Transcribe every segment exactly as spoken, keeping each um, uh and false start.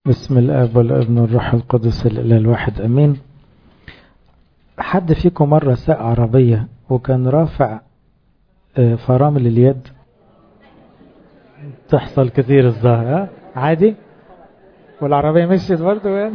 بسم الاب والابن والروح القدس الاله الواحد امين. حد فيكم مرة ساق عربية وكان رافع فرامل اليد؟ تحصل كثير الظاهر. عادي والعربية مشيت برضه يعني.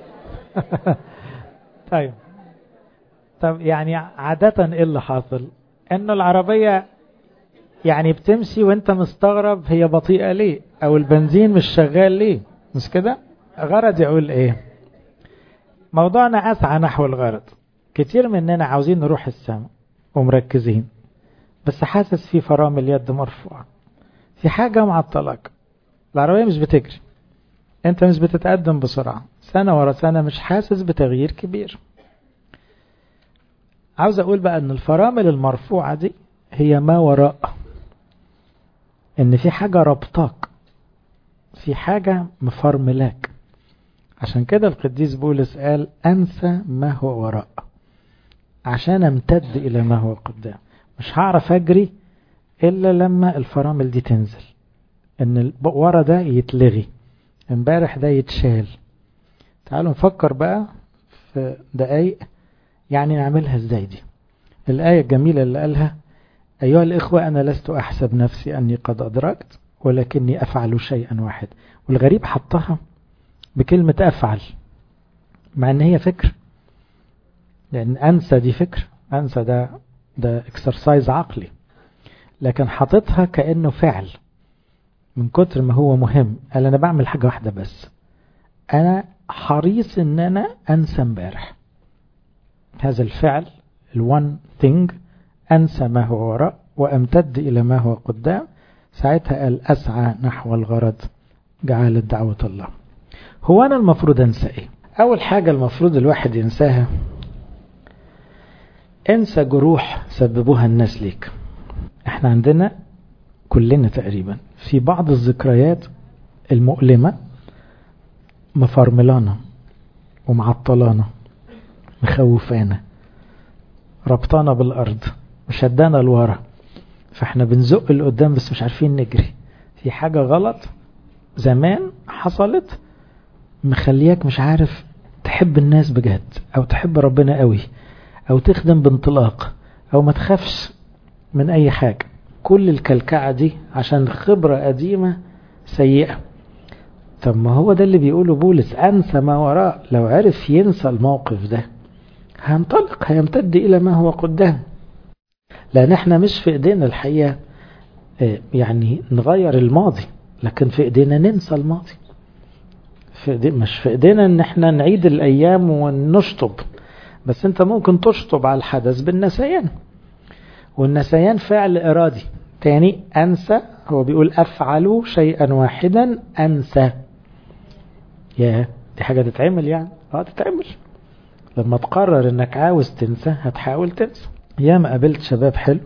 طيب طب يعني عادة ايه اللي حاصل؟ انه العربية يعني بتمشي وانت مستغرب هي بطيئة ليه، او البنزين مش شغال ليه، مش كده؟ غرض يقول ايه؟ موضوعنا اسعى نحو الغرض. كتير مننا عاوزين نروح السماء ومركزين، بس حاسس في فرامل يد مرفوعة، في حاجة معطلك. العربية مش بتجري، انت مش بتتقدم بسرعة، سنة ورا سنة مش حاسس بتغيير كبير. عاوز اقول بقى ان الفرامل المرفوعة دي هي ما وراء، ان في حاجة ربطاك، في حاجة مفرملاك. عشان كده القديس بولس قال انسى ما هو وراء عشان امتد الى ما هو قدام. مش هعرف اجري الا لما الفرامل دي تنزل، ان ورا ده يتلغي، امبارح ده يتشال. تعالوا نفكر بقى في دقايق يعني نعملها ازاي دي. الآية الجميلة اللي قالها: أيها الإخوة أنا لست أحسب نفسي أني قد أدركت ولكني أفعل شيئا واحد. والغريب حطها بكلمة أفعل، مع أن هي فكر، لأن أنسى دي فكر، أنسى ده ده اكسرسايز عقلي، لكن حطتها كأنه فعل من كتر ما هو مهم. قال أنا بعمل حاجة واحدة بس، أنا حريص أن أنا أنسى امبارح. هذا الفعل الوان thing، أنسى ما هو وراء وأمتد إلى ما هو قدام. ساعتها قال أسعى نحو الغرض جعلت دعوة الله. هو أنا المفروض أنسى إيه؟ أول حاجة المفروض الواحد ينساها، انسى جروح سببوها الناس ليك. احنا عندنا كلنا تقريبا في بعض الذكريات المؤلمة مفرملانا ومعطلانا مخوفانا ربطانا بالأرض وشدانا لورا، فاحنا بنزق لقدام بس مش عارفين نجري. في حاجة غلط زمان حصلت مخليك مش عارف تحب الناس بجد، او تحب ربنا قوي، او تخدم بانطلاق، او ما تخافش من اي حاجة. كل الكلكعة دي عشان خبرة قديمة سيئة. طب ما هو ده اللي بيقوله بولس، انسى ما وراء. لو عرف ينسى الموقف ده هينطلق، هيمتد الى ما هو قدام. لان احنا مش في ايدينا الحقيقة يعني نغير الماضي، لكن في ايدينا ننسى الماضي. في ايدينا، مش في ايدينا ان احنا نعيد الايام ونشطب، بس انت ممكن تشطب على الحدث بالنسيان، والنسيان فعل ارادي. تاني انسى، هو بيقول افعل شيئا واحدا انسى. يا دي حاجة تتعمل يعني، اه تتعمل. لما تقرر انك عاوز تنسى هتحاول تنسى. يا ما قابلت شباب حلو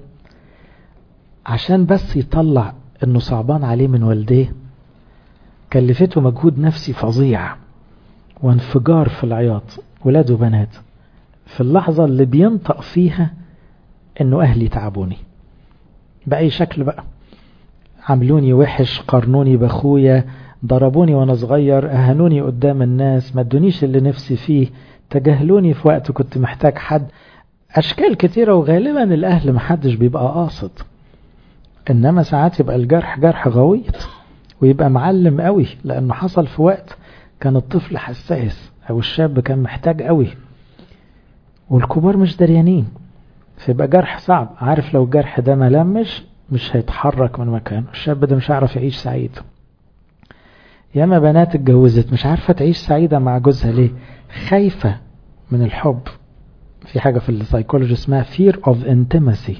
عشان بس يطلع انه صعبان عليه من والديه، كلفته مجهود نفسي فظيع وانفجار في العياط، ولاد وبنات، في اللحظة اللي بينطق فيها انه اهلي تعبوني بأي شكل بقى، عملوني وحش، قرنوني باخويا، ضربوني وانا صغير، اهانوني قدام الناس، ما ادونيش اللي نفسي فيه، تجاهلوني في وقت كنت محتاج حد. اشكال كتيرة، وغالبا الاهل محدش بيبقى قاصد، انما ساعات يبقى الجرح جرح غويط ويبقى معلم قوي، لانه حصل في وقت كان الطفل حساس او الشاب كان محتاج قوي والكبار مش دريانين، فيبقى جرح صعب. عارف لو الجرح ده ملمش مش هيتحرك من مكانه، الشاب ده مش هيعرف يعيش سعيد. ياما بنات اتجوزت مش عارفة تعيش سعيدة مع جوزها ليه؟ خايفة من الحب. في حاجة في السايكولوجي اسمها fear of intimacy.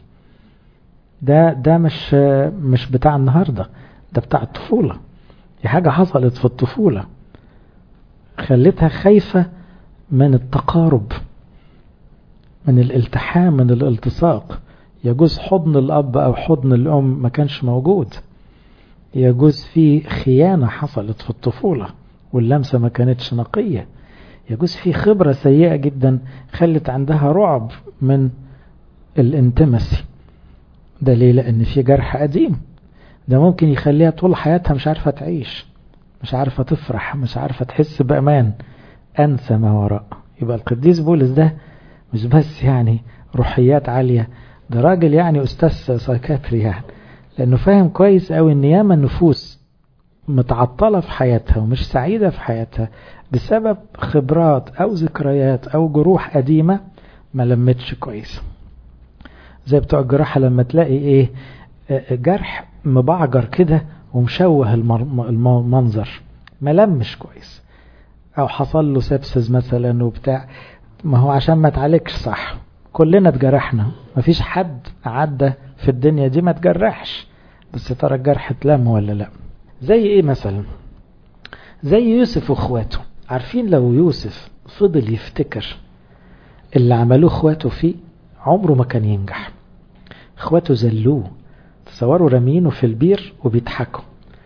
ده ده مش مش بتاع النهاردة، ده بتاع الطفولة. دي حاجة حصلت في الطفولة خلتها خايفة من التقارب، من الالتحام، من الالتصاق. يجوز حضن الأب أو حضن الأم ما كانش موجود، يجوز في خيانة حصلت في الطفولة واللمسة ما كانتش نقية، يجوز في خبرة سيئة جدا خلت عندها رعب من الانتمسي. ده ليه؟ لأن في جرح قديم، ده ممكن يخليها طول حياتها مش عارفة تعيش، مش عارفة تفرح، مش عارفة تحس بأمان، أنسى ما وراء. يبقى القديس بولس ده مش بس يعني روحيات عالية، ده راجل يعني أستاذ سايكاتري يعني، لأنه فاهم كويس أوي إن ياما النفوس متعطلة في حياتها ومش سعيدة في حياتها بسبب خبرات أو ذكريات أو جروح قديمة ما لمتش كويس. زي بتوع الجراحة لما تلاقي إيه جرح مبعجر كده ومشوه المنظر، ما لمش كويس، أو حصل له سبسز مثلا وبتاع، ما هو عشان ما تعالجش صح. كلنا اتجرحنا، مفيش حد عدى في الدنيا دي ما تجرحش، بس ترى الجرح اتلم ولا لا. زي ايه مثلا؟ زي يوسف واخواته. عارفين لو يوسف فضل يفتكر اللي عملوه اخواته فيه عمره ما كان ينجح. اخواته زلوه، تصوروا رامينه في البير وبيضحكوا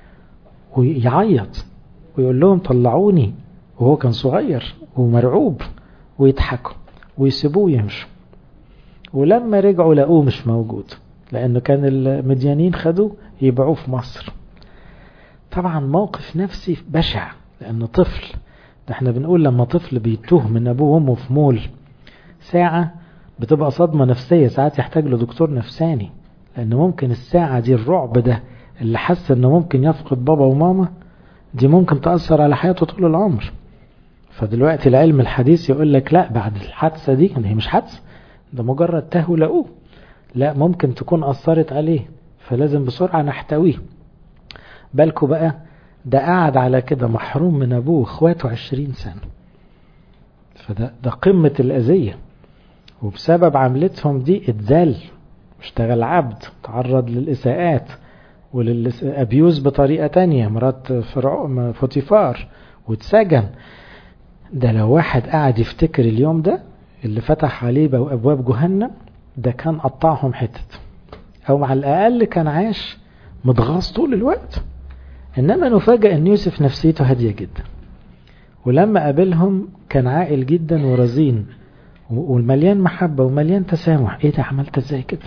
ويعيط ويقول لهم طلعوني، وهو كان صغير ومرعوب، ويضحكوا ويسيبوه يمشوا. ولما رجعوا لقوه مش موجود، لأنه كان المديانين خدوه يبيعوه في مصر. طبعا موقف نفسي بشع، لأنه طفل. ده احنا بنقول لما طفل بيتوه من أبوه وأمه في مول ساعة بتبقى صدمة نفسية، ساعات يحتاج له دكتور نفساني، لأنه ممكن الساعة دي الرعب ده اللي حس أنه ممكن يفقد بابا وماما دي ممكن تأثر على حياته طول العمر. فدلوقتي العلم الحديث يقول لك لا، بعد الحادثة دي، هي مش حادثة، ده مجرد تهو لقوه، لا ممكن تكون أثرت عليه، فلازم بسرعة نحتويه. بالكوا بقى ده قاعد على كده محروم من أبوه واخواته عشرين سنة، فده ده قمة الأذية، وبسبب عملتهم دي اتذل، اشتغل عبد، تعرض للإساءات وللأبيوز بطريقة تانية، مرات فرعون فوتيفار، واتسجن. ده لو واحد قاعد يفتكر اليوم ده اللي فتح عليه أبواب جهنم، ده كان قطعهم حتت، أو مع الأقل كان عاش متغاظ طول الوقت. إنما نفاجأ أن يوسف نفسيته هادية جدا، ولما قابلهم كان عاقل جدا ورزين ومليان محبة ومليان تسامح. إيه ده، عملت إزاي كده؟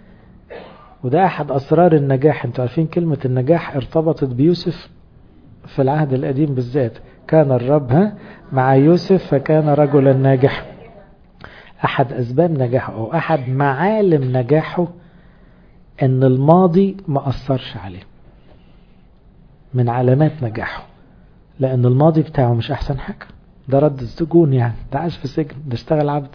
وده أحد أسرار النجاح. انتوا عارفين كلمة النجاح ارتبطت بيوسف في العهد القديم بالذات، كان الرب ها مع يوسف فكان رجلا ناجح. أحد أسباب نجاحه أو أحد معالم نجاحه أن الماضي ما أثرش عليه، من علامات نجاحه، لأن الماضي بتاعه مش أحسن حاجة. ده رد السجون يعني، ده عاش في سجن، ده اشتغل عبد،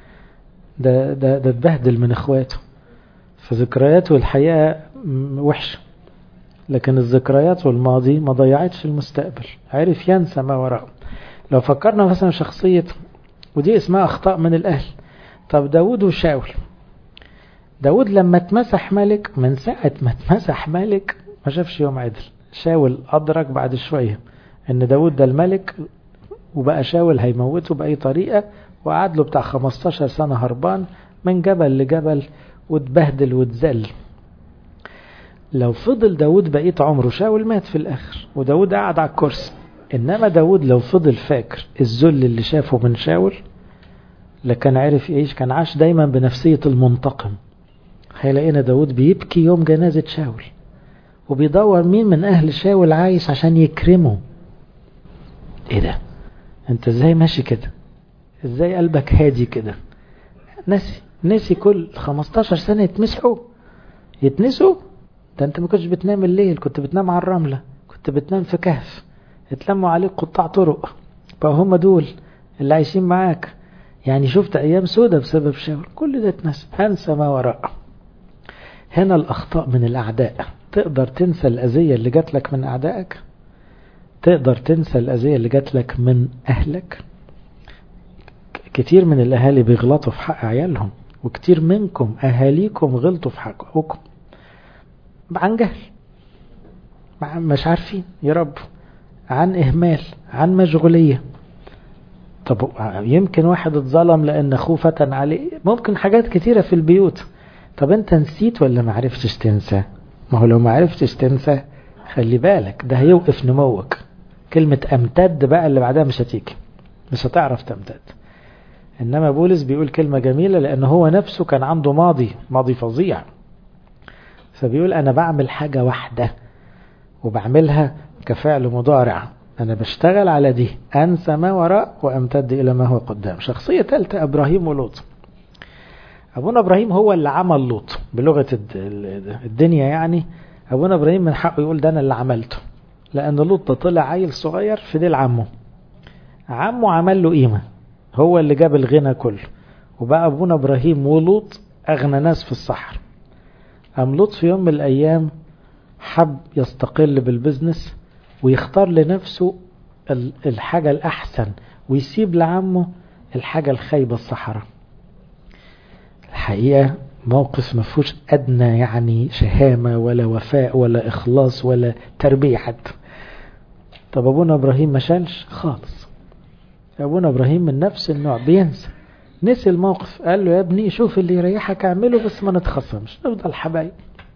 ده ده ده اتبهدل من اخواته، فذكرياته الحقيقة وحشة، لكن الذكريات والماضي ما ضيعتش المستقبل، عرف ينسى ما وراءه. لو فكرنا مثلا شخصية، ودي اسمها أخطاء من الأهل. طب داود وشاول، داود لما اتمسح ملك، من ساعة ما اتمسح ملك ما شافش يوم عدل. شاول أدرك بعد شوية ان داود ده الملك، وبقى شاول هيموته بأي طريقة، وقعد له بتاع خمستاشر سنة هربان من جبل لجبل واتبهدل واتذل. لو فضل داود بقيت عمره، شاول مات في الآخر وداود قعد على الكرسي. إنما داود لو فضل فاكر الذل اللي شافه من شاول لكان عارف يعيش، كان عاش دايما بنفسية المنتقم. هيلاقينا داود بيبكي يوم جنازة شاول، وبيدور مين من أهل شاول عايش عشان يكرمه. إيه ده؟ أنت إزاي ماشي كده؟ إزاي قلبك هادي كده؟ نسي نسي كل خمستاشر سنة يتمسحوا يتنسوا. ده أنت ما كنتش بتنام الليل، كنت بتنام على الرملة، كنت بتنام في كهف، اتلموا عليك قطاع طرق، بقى هم دول اللي عايشين معاك. يعني شفت أيام سودة بسبب شاول، كل ده اتنسى، هنسى ما وراء. هنا الأخطاء من الأعداء. تقدر تنسى الأذية اللي جات لك من أعدائك؟ تقدر تنسى الأذية اللي جات لك من أهلك؟ كتير من الأهالي بيغلطوا في حق عيالهم، وكتير منكم أهاليكم غلطوا في حقكم عن جهل، مش عارفين يربوا، عن إهمال، عن مشغولية. طب يمكن واحد اتظلم لأن أخوه فتن عليه، ممكن حاجات كتيرة في البيوت. طب أنت نسيت ولا ما عرفتش تنسى؟ ما هو لو ما عرفتش تنسى خلي بالك ده هيوقف نموك. كلمة أمتد بقى اللي بعدها مش هتيجي، مش هتعرف تمتد. إنما بولس بيقول كلمة جميلة، لأنه هو نفسه كان عنده ماضي ماضي فظيع، فبيقول أنا بعمل حاجة واحدة وبعملها كفعل مضارع، أنا بشتغل على دي، أنسى ما وراء وأمتد إلى ما هو قدام. شخصية ثالثة إبراهيم ولوط. أبونا إبراهيم هو اللي عمل لوط بلغة الدنيا، يعني أبونا إبراهيم من حقه يقول ده أنا اللي عملته، لأن لوط طلع عيل صغير في ديل عمه، عمه عمل له قيمة، هو اللي جاب الغنى كله، وبقى أبونا إبراهيم ولوط أغنى ناس في الصحراء. أم لوط في يوم من الأيام حب يستقل بالبزنس ويختار لنفسه الحاجة الأحسن ويسيب لعمه الحاجة الخايبة الصحراء. الحقيقة موقف مفهوش أدنى يعني شهامة ولا وفاء ولا إخلاص ولا تربية حتى. طب أبونا إبراهيم ما شالش خالص. أبونا إبراهيم من نفس النوع بينسى، نسي الموقف، قال له يا ابني شوف اللي يريحك اعمله بس ما نتخصمش نفضل حبايب.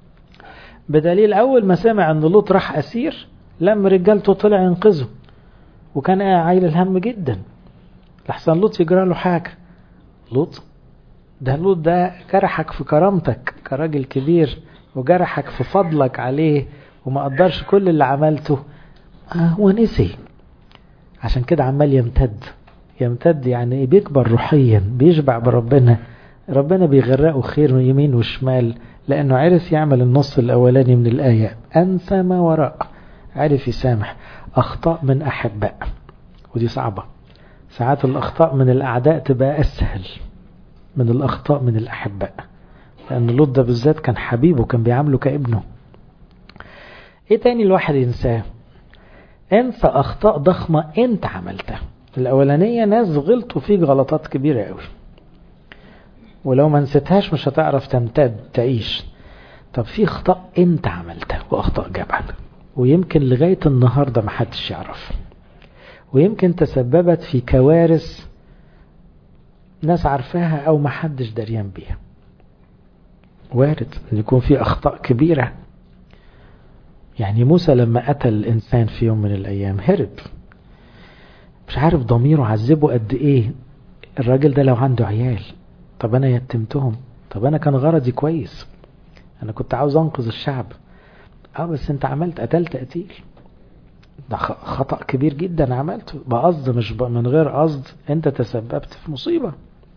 بدليل أول ما سمع أن لوط راح أسير لما رجالته طلع ينقذه، وكان عايل الهم جدا لحسن لوط يجرى له حاجة. لوط ده لوط ده جرحك في كرامتك كراجل كبير، وجرحك في فضلك عليه، وما قدرش كل اللي عملته. آه ونسي، عشان كده عمال يمتد يمتد يعني بيكبر روحيا، بيشبع بربنا، ربنا بيغرقه خير يمين وشمال، لأنه عرف يعمل النص الأولاني من الآية، أنسى ما وراء، عرف يسامح. أخطاء من أحباء، ودي صعبة، ساعات الأخطاء من الأعداء تبقى أسهل من الأخطاء من الأحباء، لأن لوط ده بالذات كان حبيبه، كان بيعامله كابنه. إيه تاني الواحد ينساه؟ انسى أخطاء ضخمة أنت عملتها. الأولانية ناس غلطوا فيك غلطات كبيرة قوي، ولو ما نسيتهاش مش هتعرف تمتد تعيش. طب في أخطاء أنت عملتها وأخطاء جبل، ويمكن لغاية النهاردة ما حدش يعرف، ويمكن تسببت في كوارث ناس عارفاها أو ما حدش دريان بيها. وارد أن يكون في أخطاء كبيرة. يعني موسى لما قتل الإنسان في يوم من الأيام هرب، مش عارف ضميره عذبه قد إيه. الراجل ده لو عنده عيال، طب أنا يتمتهم، طب أنا كان غرضي كويس، أنا كنت عاوز أنقذ الشعب، أه بس أنت عملت قتلت قتيل، ده خطأ كبير جدا عملته بقصد مش من غير قصد، أنت تسببت في مصيبة.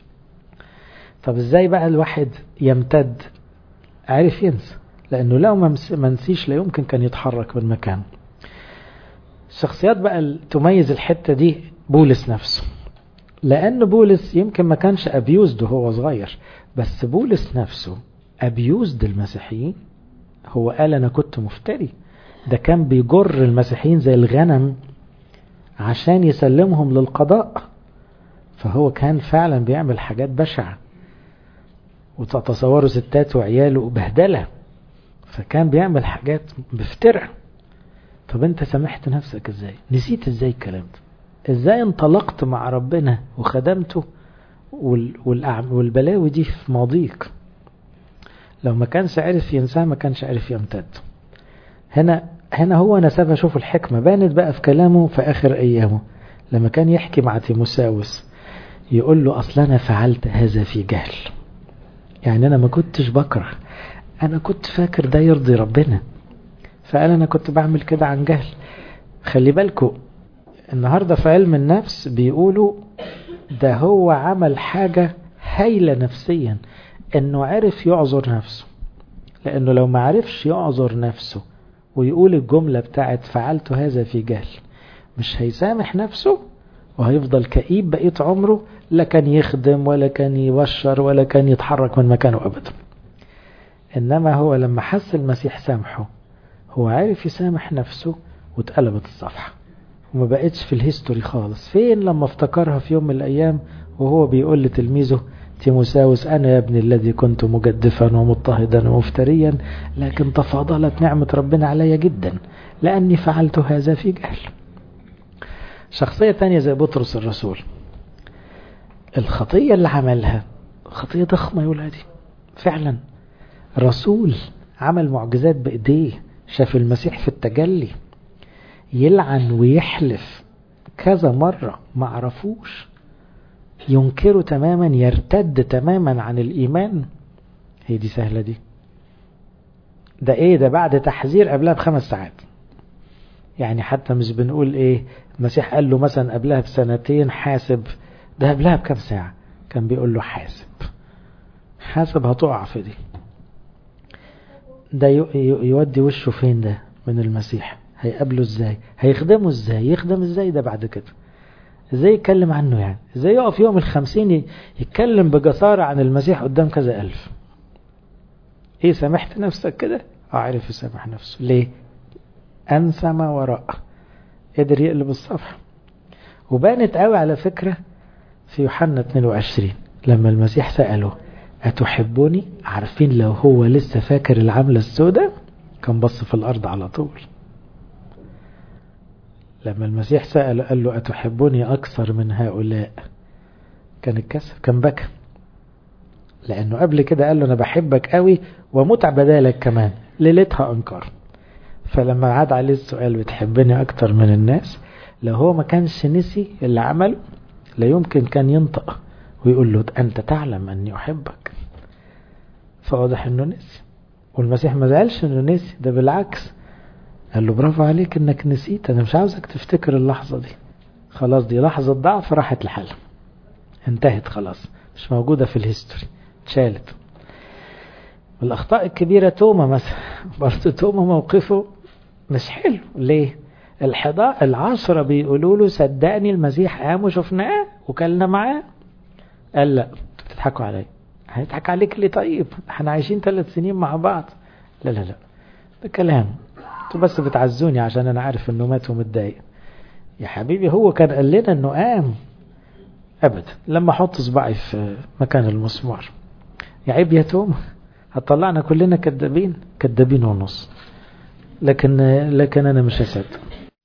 طب إزاي بقى الواحد يمتد؟ عارف ينسى، لأنه لو ما نسيش لا يمكن كان يتحرك من مكانه. الشخصيات بقى تميز الحتة دي بولس نفسه، لأن بولس يمكن ما كانش أبيوزد وهو صغير، بس بولس نفسه أبيوزد المسيحيين. هو قال أنا كنت مفتري، ده كان بيجر المسيحيين زي الغنم عشان يسلمهم للقضاء، فهو كان فعلا بيعمل حاجات بشعة، وتصوروا ستات وعياله بهدلة، فكان بيعمل حاجات بفترة. طب انت سامحت نفسك ازاي؟ نسيت ازاي الكلام ده؟ ازاي انطلقت مع ربنا وخدمته والبلاوي دي في ماضيك؟ لو ما كانش عارف ينساه ما كانش عارف يمتد. هنا هنا هو نسبها. شوف الحكمة بانت بقى في كلامه في آخر أيامه لما كان يحكي مع تيموساوس، يقول له أصلا أنا فعلت هذا في جهل. يعني أنا ما كنتش بكره، أنا كنت فاكر ده يرضي ربنا، فقال أنا كنت بعمل كده عن جهل. خلي بالكم النهاردة في علم النفس بيقولوا ده هو عمل حاجة هايلة نفسيا، انه عرف يعذر نفسه، لانه لو ما عرفش يعذر نفسه ويقول الجملة بتاعت فعلت هذا في جهل، مش هيسامح نفسه وهيفضل كئيب بقية عمره، لا كان يخدم ولا كان يبشر ولا كان يتحرك من مكانه أبدا. إنما هو لما حس المسيح سامحه هو عارف يسامح نفسه، واتقلبت الصفحة وما بقتش في الهيستوري خالص. فين لما افتكرها في يوم من الأيام وهو بيقول لتلميذه تيموساوس أنا يا ابني الذي كنت مجدفا ومضطهدا ومفتريا، لكن تفاضلت نعمة ربنا علي جدا لأني فعلت هذا في جهل. شخصية تانية زي بطرس الرسول، الخطية اللي عملها خطية ضخمة يا ولادي، فعلا رسول عمل معجزات بإيديه، شاف المسيح في التجلي، يلعن ويحلف كذا مرة ما عرفوش، ينكره تماما، يرتد تماما عن الإيمان. هي دي سهلة دي؟ ده ايه ده بعد تحذير قبلها بخمس ساعات. يعني حتى مش بنقول ايه المسيح قال له مثلا قبلها بسنتين حاسب، ده قبلها بكم ساعة كان بيقول له حاسب حاسب هتقع في دي. ده يودي وشه فين ده من المسيح؟ هيقابله ازاي؟ هيخدمه ازاي؟ يخدم ازاي ده بعد كده؟ ازاي يتكلم عنه؟ يعني ازاي يقف يوم الخمسين يتكلم بجسارة عن المسيح قدام كذا ألف؟ ايه سامحت نفسك كده؟ اعرف يسامح نفسه. ليه؟ انسى ما وراء، قدر يقلب الصفحة. وبانت قوي على فكرة في يوحنا اثنين وعشرين لما المسيح سأله أتحبني؟ عارفين لو هو لسه فاكر العملة السوداء كان بص في الأرض على طول. لما المسيح سأل قال له أتحبني أكثر من هؤلاء كان اتكسف، كان بكى، لأنه قبل كده قال له أنا بحبك قوي ومتع بدالك كمان، ليلتها أنكر. فلما عاد عليه السؤال بتحبني أكتر من الناس، لو هو ما كانش نسي اللي عمله لا يمكن كان ينطق ويقول له أنت تعلم أني أحبك. فواضح أنه نسي، والمسيح ما زعلش أنه نسي، ده بالعكس قال له برافو عليك أنك نسيت، أنا مش عاوزك تفتكر اللحظة دي، خلاص دي لحظة ضعف راحت لحالها، انتهت خلاص، مش موجودة في الهيستوري، اتشالت. الأخطاء الكبيرة توما مثلا، برضه توما موقفه مش حلو. ليه؟ الحضاء العشرة بيقولوا له صدقني المسيح قام وشفناه وكلنا معاه. قال لا بتضحكوا علي. هيضحك عليك ليه؟ طيب احنا عايشين ثلاث سنين مع بعض. لا لا لا ده كلام، انتوا بس بتعزوني عشان انا عارف انه مات ومتضايق. يا حبيبي هو كان قال لنا انه قام ابدا. لما احط صباعي في مكان المسمار يا عيب يا توما، هتطلعنا كلنا كدابين، كدابين ونص. لكن لكن انا مش هصدق.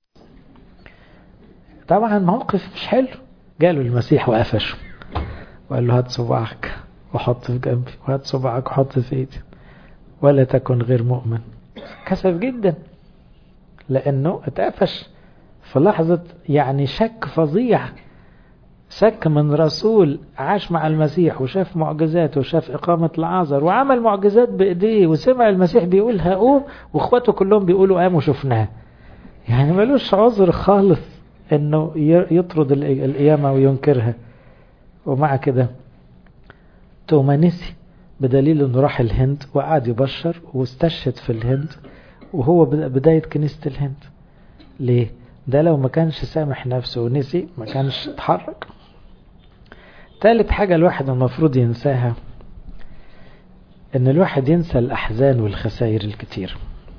طبعا موقف مش حلو. جاله المسيح وقفشه وقال له هات صباعك وحط في جنبي، وهات صباعك وحط في ايدي، ولا تكن غير مؤمن. كسف جدا لانه اتقفش في لحظة يعني شك فظيع، شك من رسول عاش مع المسيح وشاف معجزات وشاف إقامة العازر وعمل معجزات بإيديه وسمع المسيح بيقول هقوم واخواته كلهم بيقولوا قام وشفناه. يعني ملوش عذر خالص انه يطرد القيامة وينكرها. ومع كده توما نسي، بدليل انه راح الهند وقعد يبشر واستشهد في الهند وهو بداية كنيسة الهند. ليه؟ ده لو ما كانش سامح نفسه ونسي ما كانش اتحرك. ثالث حاجة الواحد المفروض ينساها، ان الواحد ينسى الأحزان والخسائر الكتير.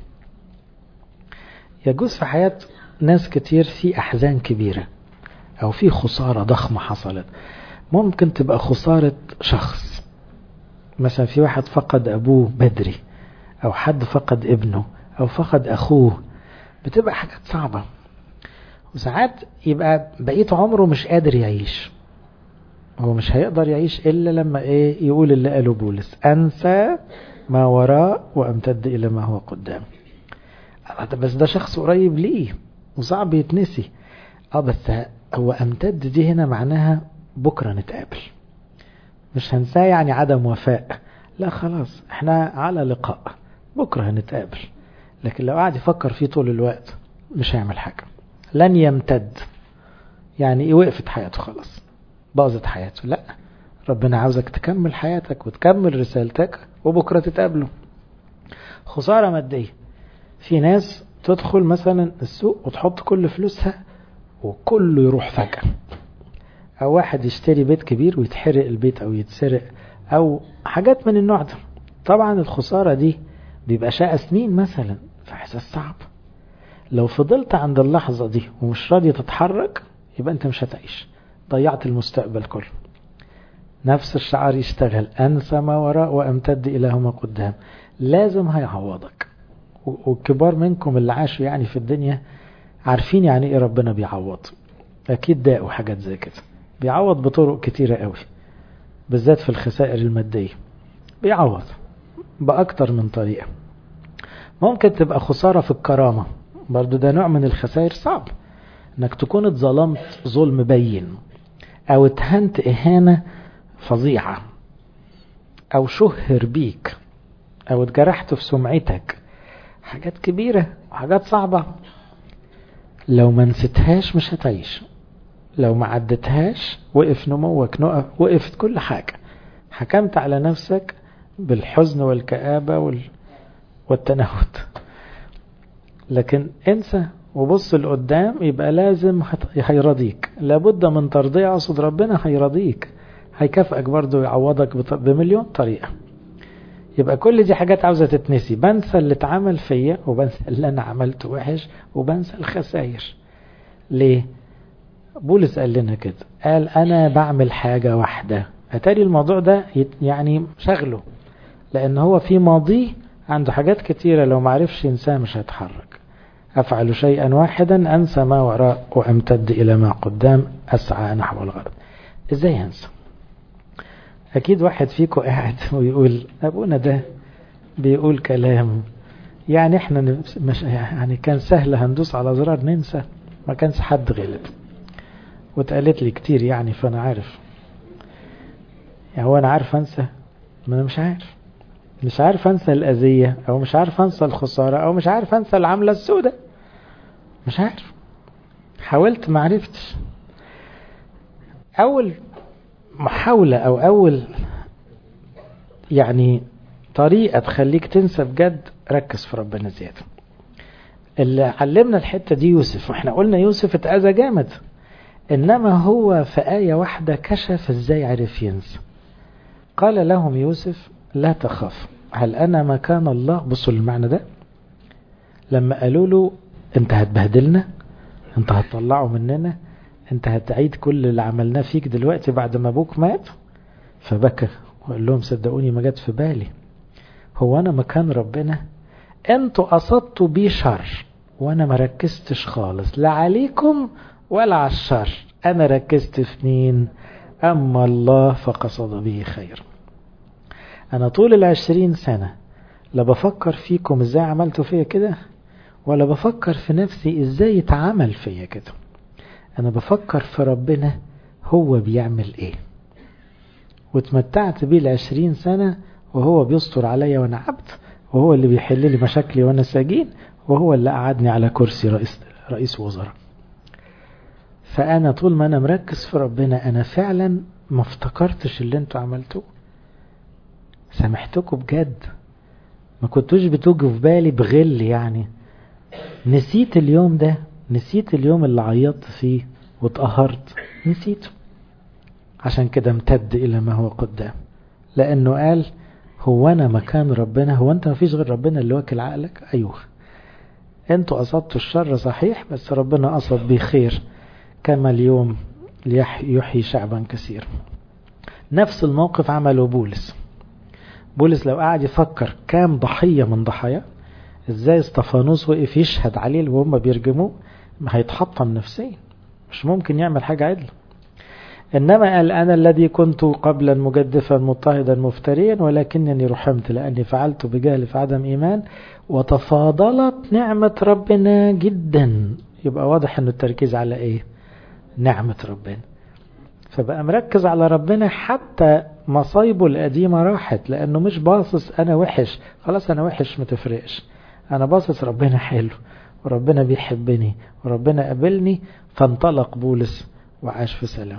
يجوز في حياة ناس كتير في أحزان كبيرة أو في خسارة ضخمة حصلت. ممكن تبقى خسارة شخص، مثلا في واحد فقد أبوه بدري، أو حد فقد ابنه، أو فقد أخوه، بتبقى حاجات صعبة. وساعات يبقى بقيت عمره مش قادر يعيش، هو مش هيقدر يعيش إلا لما إيه يقول اللي قاله بولس أنسى ما وراء وأمتد إلى ما هو قدام. بس ده شخص قريب ليه وصعب يتنسي. اه بس هو أمتد دي هنا معناها بكرة نتقابل، مش هنساه يعني عدم وفاء، لا خلاص احنا على لقاء بكرة هنتقابل. لكن لو قاعد يفكر فيه طول الوقت مش هيعمل حاجة، لن يمتد. يعني ايه؟ وقفت حياته خلاص، باظت حياته. لا، ربنا عاوزك تكمل حياتك وتكمل رسالتك وبكرة تتقابلوا. خسارة مادية، في ناس تدخل مثلا السوق وتحط كل فلوسها وكله يروح فجأة، او واحد يشتري بيت كبير ويتحرق البيت او يتسرق او حاجات من النوع ده. طبعا الخسارة دي بيبقى شقى سنين مثلا، فاحساس صعب. لو فضلت عند اللحظة دي ومش راضي تتحرك يبقى انت مش هتعيش، ضيعت المستقبل كله. نفس الشعار يشتغل، انسى ما وراء وامتد الى ما قدام. لازم هيعوضك. والكبار منكم اللي عاشوا يعني في الدنيا عارفين يعني ايه ربنا بيعوض. اكيد داقوا حاجات زي كده. بيعوض بطرق كتيرة قوي، بالذات في الخسائر المادية بيعوض بأكتر من طريقة. ممكن تبقى خسارة في الكرامة، برضو ده نوع من الخسائر صعب، انك تكون اتظلمت ظلم بين، او اتهنت اهانة فظيعة، او شهر بيك، او اتجرحت في سمعتك. حاجات كبيرة وحاجات صعبة. لو ما نسيتهاش مش هتعيش، لو ما عدتهاش وقف نموك، نقف وقفت كل حاجة، حكمت على نفسك بالحزن والكآبة وال... والتنهد. لكن انسى وبص لقدام، يبقى لازم هيرضيك، لابد من ترضية قصد ربنا، هيرضيك، هيكافئك برضو، يعوضك بمليون طريقة. يبقى كل دي حاجات عاوزة تتنسي، بنسى اللي اتعمل فيا وبنسى اللي انا عملته وحش وبنسى الخسائر. ليه؟ بولس قال لنا كده، قال انا بعمل حاجة واحدة. اتاري الموضوع ده يعني شغله، لان هو في ماضيه عنده حاجات كتيرة لو معرفش ينساها مش هيتحرك. افعل شيئا واحدا انسى ما وراء وامتد الى ما قدام اسعى نحو الغرب. ازاي انسى؟ اكيد واحد فيكم قاعد ويقول ابونا ده بيقول كلام يعني احنا مش يعني كان سهل هندوس على زرار ننسى، ما كانش حد غلب. واتقالت لي كتير يعني، فانا عارف يعني، هو انا عارف انسى؟ ما انا مش عارف، مش عارف انسى الاذية، او مش عارف انسى الخسارة، او مش عارف انسى العملة السوداء، مش عارف. حاولت ما عرفتش. اول محاولة او اول يعني طريقة تخليك تنسى بجد، ركز في ربنا زيادة. اللي علمنا الحتة دي يوسف، واحنا قلنا يوسف اتأذى جامد، انما هو في آية واحدة كشف ازاي عرف ينسى. قال لهم يوسف لا تخاف، هل انا مكان الله؟ بصوا المعنى ده، لما قالوا له انت هتبهدلنا، انت هتطلعه مننا، انت هتعيد كل اللي عملناه فيك دلوقتي بعد ما ابوك مات، فبكى وقال لهم صدقوني ما جت في بالي، هو انا مكان ربنا؟ انتوا قصدتوا بي شر وانا ما ركزتش خالص، لا عليكم ولا على الشر، انا ركزت في مين؟ اما الله فقصد به خير. انا طول العشرين سنة لا بفكر فيكم ازاي عملتوا فيا كده، ولا بفكر في نفسي ازاي اتعمل فيا كده، انا بفكر في ربنا هو بيعمل ايه. واتمتعت بيه العشرين سنة، وهو بيستر عليا وانا عبد، وهو اللي بيحل لي مشاكلي وانا سجين، وهو اللي قعدني على كرسي رئيس, رئيس وزراء. فانا طول ما انا مركز في ربنا، انا فعلا ما افتكرتش اللي انتوا عملتوه، سامحتكم بجد، ما كنتوش بتوجوا في بالي بغل يعني. نسيت اليوم ده، نسيت اليوم اللي عيطت فيه واتقهرت، نسيته. عشان كده امتد الى ما هو قدام، لانه قال هو انا مكان ربنا؟ هو انت ما فيش غير ربنا اللي واكل عقلك؟ ايوه، انتوا قصدتوا الشر صحيح، بس ربنا قصد بيه خير، كما اليوم يحيي شعبا كثير. نفس الموقف عمله بولس. بولس لو قاعد يفكر كام ضحية من ضحايا، ازاي استفانوس وقف يشهد عليه وهم بيرجموه، ما هيتحطم نفسيا، مش ممكن يعمل حاجة عدل. إنما قال أنا الذي كنت قبلا مجدفا مضطهدا مفتريا، ولكنني رحمت لأني فعلت بجهل في عدم إيمان، وتفاضلت نعمة ربنا جدا. يبقى واضح أنه التركيز على إيه؟ نعمة ربنا. فبقى مركز على ربنا، حتى مصايبه القديمة راحت، لأنه مش باصص أنا وحش، خلاص أنا وحش متفرقش، أنا باصص ربنا حلو، وربنا بيحبني، وربنا قبلني. فانطلق بولس وعاش في سلام.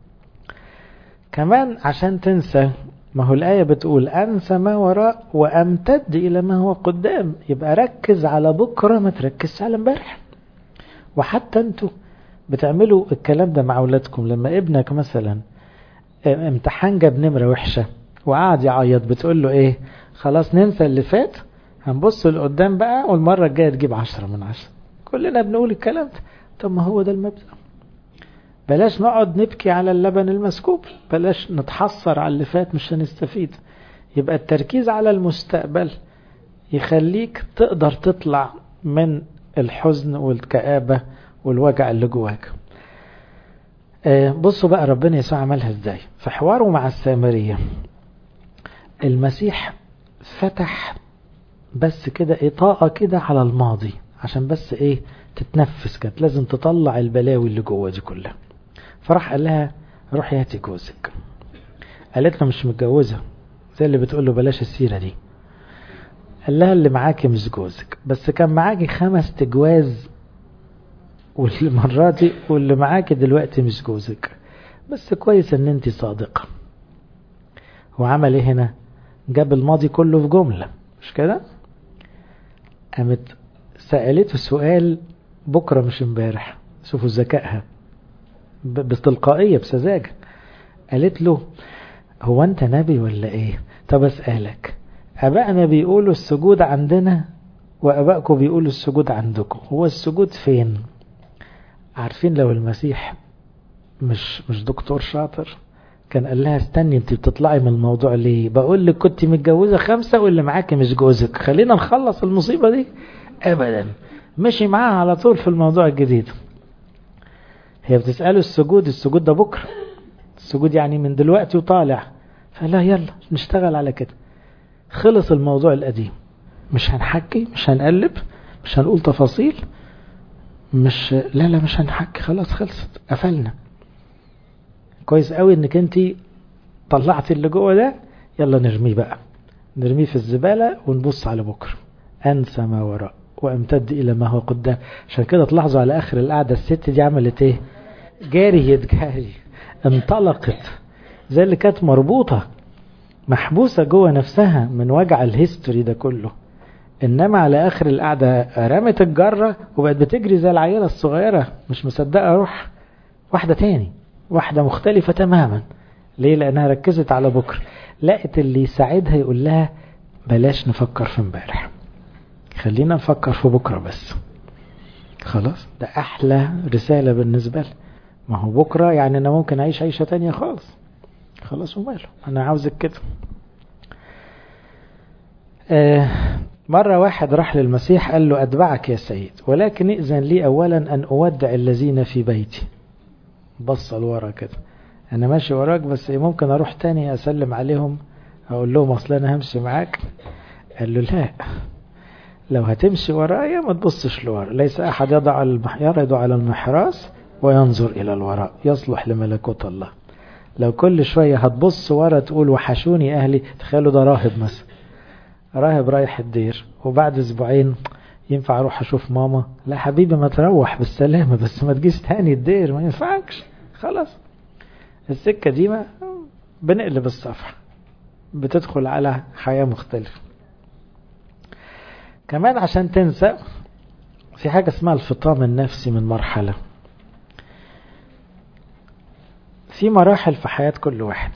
كمان عشان تنسى، ما هو الآية بتقول أنسى ما وراء وأمتد إلى ما هو قدام. يبقى ركز على بكرة، ما تركزش على امبارح. وحتى انتوا بتعملوا الكلام ده مع أولادكم، لما ابنك مثلا امتحان جاب نمرة وحشة وقعد يعيط، بتقول له ايه؟ خلاص ننسى اللي فات، هنبص لقدام بقى، والمرة الجاية تجيب عشرة من عشرة. كلنا بنقول الكلام ده. طب ما هو ده المبدأ. بلاش نقعد نبكي على اللبن المسكوب، بلاش نتحسر على اللي فات، مش هنستفيد. يبقى التركيز على المستقبل يخليك تقدر تطلع من الحزن والكآبة والوجع اللي جواك. بصوا بقى ربنا يسوع عملها ازاي في حواره مع السامرية. المسيح فتح بس كده إطاءة كده على الماضي، عشان بس ايه تتنفس، كانت لازم تطلع البلاوي اللي جوا دي كلها. فراح قال لها روحي هاتي جوزك. قالت له مش متجوزة، زي اللي بتقول له بلاش السيرة دي. قال لها اللي معاكي مش جوزك، بس كان معاكي خمس تجواز والمرة دي واللي معاك دلوقتي مش جوزك، بس كويس ان انت صادقة. هو عمل ايه هنا؟ جاب الماضي كله في جملة، مش كده؟ قامت سألته سؤال بكرة مش امبارح. شوفوا ذكائها بتلقائية بسذاجة. قالت له هو انت نبي ولا ايه؟ طب اسألك، ابائنا بيقولوا السجود عندنا وابائكم بيقولوا السجود عندكم، هو السجود فين؟ عارفين لو المسيح مش مش دكتور شاطر كان قال لها استني انت بتطلعي من الموضوع ليه؟ بقول لك كنت متجوزة خمسة واللي معاكي مش جوزك، خلينا نخلص المصيبة دي. ابدا، مشي معاها على طول في الموضوع الجديد. هي بتسأله السجود، السجود ده بكرة، السجود يعني من دلوقتي وطالع. فلا يلا نشتغل على كده. خلص الموضوع القديم، مش هنحكي، مش هنقلب، مش هنقول تفاصيل، مش لا لا مش هنحكي، خلاص خلصت، قفلنا. كويس قوي انك انت طلعت اللي جوه ده، يلا نرميه بقى، نرميه في الزبالة ونبص على بكرة. انسى ما وراء وامتد الى ما هو قدام. عشان كده تلاحظوا على اخر القعدة الست دي عملت ايه؟ جاري جاري، انطلقت زي اللي كانت مربوطة محبوسة جوه نفسها من وجع الهيستوري ده كله. انما على اخر القعدة رمت الجرة وبقت بتجري زي العيلة الصغيرة، مش مصدقة روح واحدة تاني، واحدة مختلفة تماما. ليه؟ لانها ركزت على بكرة، لقت اللي يساعدها يقول لها بلاش نفكر في امبارح، خلينا نفكر في بكرة بس. خلاص، ده احلى رسالة بالنسبة لي. ما هو بكرة يعني انا ممكن اعيش عيشة تانية خالص. خلاص وماله، انا عاوزك كده. آه مرة واحد راح للمسيح قال له أتبعك يا سيد، ولكن ائذن لي أولا أن أودع الذين في بيتي. بص لورا كده، أنا ماشي وراك بس ممكن أروح تاني أسلم عليهم، أقول لهم أصل أنا همشي معاك. قال له لا، لو هتمشي ورايا ما تبصش لورا، ليس أحد يضع يرد على المحراس وينظر إلى الوراء يصلح لملكوت الله. لو كل شوية هتبص ورا تقول وحشوني أهلي، تخيلوا ده راهب مثلا، راهب رايح الدير وبعد اسبوعين ينفع اروح اشوف ماما؟ لا حبيبي، ما تروح بالسلامة بس ما تجيش تاني الدير، ما ينفعكش. خلاص، السكة دي ما بنقلب الصفحة، بتدخل على حياة مختلفة. كمان عشان تنسى، في حاجة اسمها الفطام النفسي من مرحلة. في مراحل في حياة كل واحد.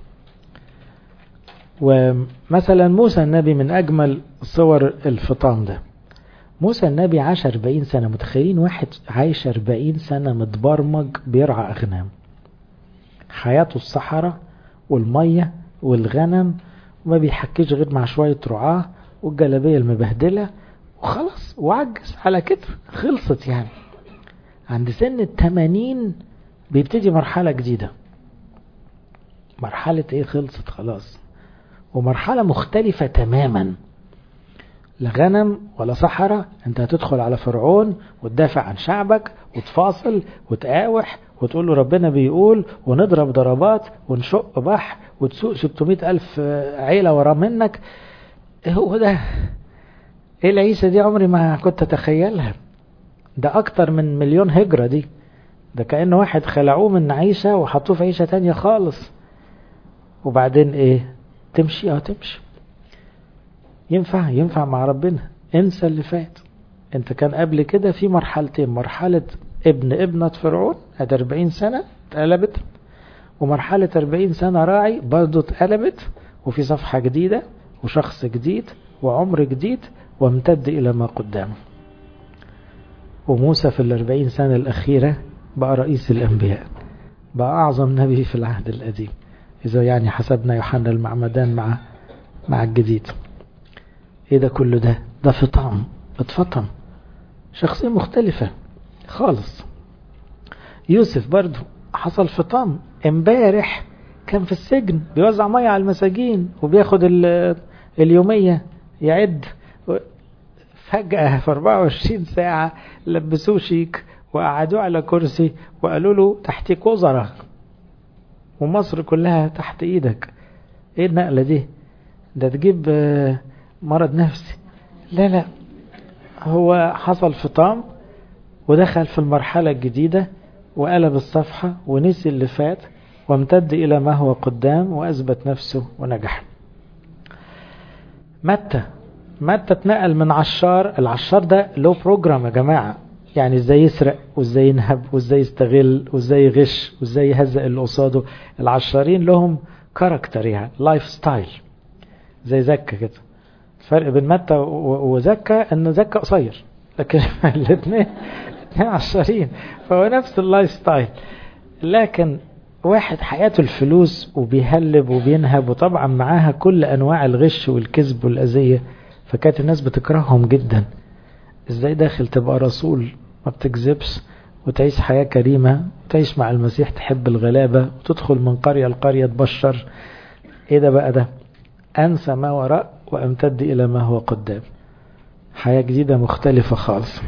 ومثلا موسى النبي من أجمل صور الفطام ده. موسى النبي عاش أربعين سنة. متخيلين واحد عايش أربعين سنة متبرمج بيرعى أغنام، حياته الصحراء والمية والغنم، وما بيحكيش غير مع شوية رعاة والجلابية المبهدلة وخلاص، وعجز على كده، خلصت يعني. عند سن التمانين بيبتدي مرحلة جديدة. مرحلة ايه؟ خلصت خلاص، ومرحلة مختلفة تماما، لا غنم ولا صحراء. انت هتدخل على فرعون وتدافع عن شعبك وتفاصل وتقاوح وتقول له ربنا بيقول، ونضرب ضربات ونشق بحر وتسوق ستمائة ألف عيلة ورا منك. ايه هو ده؟ ايه العيسى دي؟ عمري ما كنت اتخيلها. ده اكتر من مليون هجرة دي. ده كأنه واحد خلعوه من عيشة وحطوه في عيشة تانية خالص. وبعدين ايه؟ تمشي اه تمشي، ينفع ينفع مع ربنا. انسى اللي فات. انت كان قبل كده في مرحلتين، مرحلة ابن ابنة فرعون ادي أربعين سنة اتقلبت، ومرحلة أربعين سنة راعي برضو اتقلبت، وفي صفحة جديدة وشخص جديد وعمر جديد وامتد الى ما قدامه. وموسى في الأربعين سنة الأخيرة بقى رئيس الأنبياء، بقى أعظم نبي في العهد القديم، إذا يعني حسبنا يوحنا المعمدان مع مع الجديد. ايه ده كله؟ ده ده فطام، اتفطم، شخصية مختلفة خالص. يوسف برضو حصل فطام. امبارح كان في السجن بيوزع مية على المساجين وبياخد اليومية يعد، فجأة في أربعة وعشرين ساعة لبسوه شيك وقعدوه على كرسي وقالوا له تحتيك وزراء ومصر كلها تحت ايدك. ايه النقلة دي؟ ده تجيب مرض نفسي. لا لا، هو حصل فطام ودخل في المرحلة الجديدة وقلب الصفحة ونسي اللي فات وامتد إلى ما هو قدام وأثبت نفسه ونجح. متى متى اتنقل من عشار، العشار ده له بروجرام يا جماعة، يعني ازاي يسرق وازاي ينهب وازاي يستغل وازاي يغش وازاي يهزق اللي قصاده. العشارين لهم كاركتر، يعني لايف ستايل، زي زكا كده. الفرق بين متى وزكا ان زكا قصير، لكن الاثنين عشرين، فهو نفس اللايف ستايل. لكن واحد حياته الفلوس وبيهلب وبينهب، وطبعا معاها كل انواع الغش والكذب والاذية، فكانت الناس بتكرههم جدا. ازاي داخل تبقى رسول ما بتكذبش وتعيش حياة كريمة وتعيش مع المسيح، تحب الغلابة وتدخل من قرية لقرية تبشر؟ ايه ده بقى؟ ده انسى ما وراء وامتد الى ما هو قدام. حياة جديدة مختلفة خالص.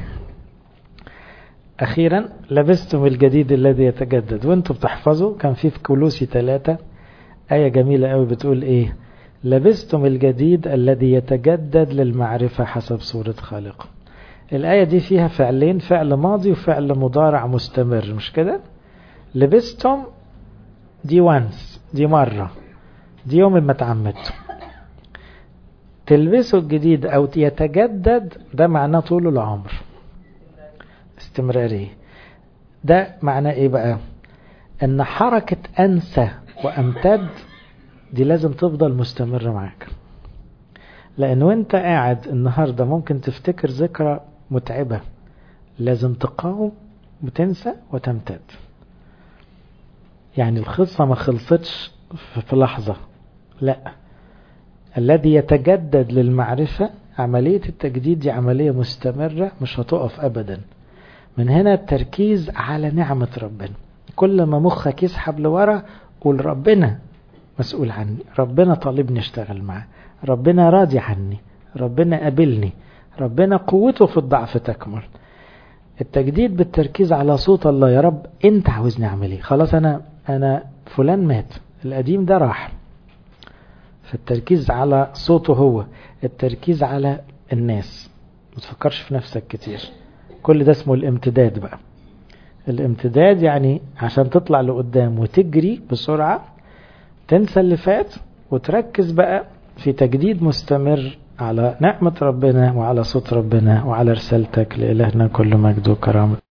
اخيرا لبستم الجديد الذي يتجدد. وانتم بتحفظوا كان في في كولوسي ثلاثة آية جميلة قوي بتقول ايه؟ لبستم الجديد الذي يتجدد للمعرفة حسب صورة خالقه. الآية دي فيها فعلين، فعل ماضي وفعل مضارع مستمر، مش كده؟ لبستم دي وانس، دي مرة، دي يوم ما تعمدتم. تلبسوا الجديد أو يتجدد ده معناه طول العمر، استمرارية. ده معناه ايه بقى؟ ان حركة انسى وامتد دي لازم تفضل مستمرة معاك، لان وانت قاعد النهاردة ممكن تفتكر ذكرى متعبة، لازم تقاوم وتنسى وتمتد. يعني القصة ما خلصتش في لحظة، لا، الذي يتجدد للمعرفة، عملية التجديد دي عملية مستمرة مش هتقف أبدا. من هنا التركيز على نعمة ربنا. كل ما مخك يسحب لورا قول ربنا مسؤول عني، ربنا طالبني اشتغل معاه، ربنا راضي عني، ربنا قابلني، ربنا قوته في الضعف تكمل. التجديد بالتركيز على صوت الله، يا رب انت عاوزني اعمل ايه؟ خلاص انا انا فلان مات، القديم ده راح. فالتركيز على صوته هو، التركيز على الناس، ما تفكرش في نفسك كتير. كل ده اسمه الامتداد بقى. الامتداد يعني عشان تطلع لقدام وتجري بسرعة، تنسى اللي فات وتركز بقى في تجديد مستمر على نعمة ربنا وعلى صوت ربنا وعلى رسالتك. لإلهنا كل مجد وكرامة.